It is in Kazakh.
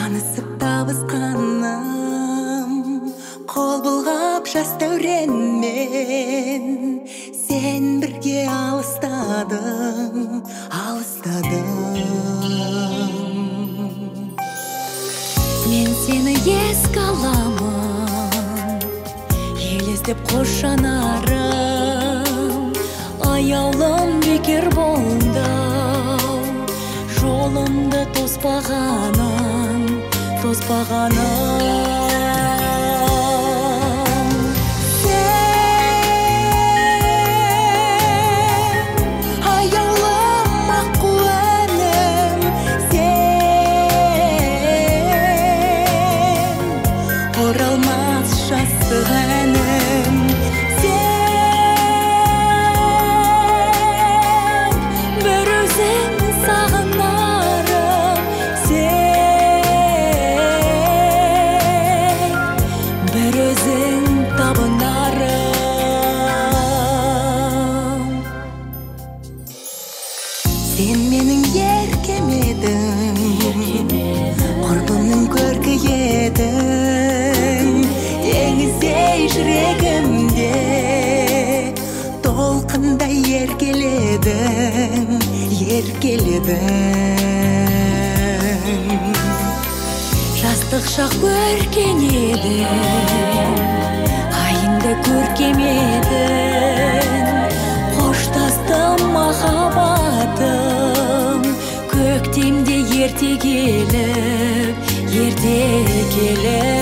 танысып табысқаным қол бұлғап жас дәуренмен сен бірге алыстадың мен сені еске аламын елестеп қош жанарым аяулым бекер болды жолымды тоспағаным сен аяулым аққу әнім сен оралмас жастық әнім сен бір өзің сағынарым сен бір өзің табынарым сен менің еркем едің құрбымның көркі едің теңіздей жүрегімде толқындай еркеледің жастық шақ көркен едің қайында көркем едің қоштастым махаббатым көктемде ерте келіп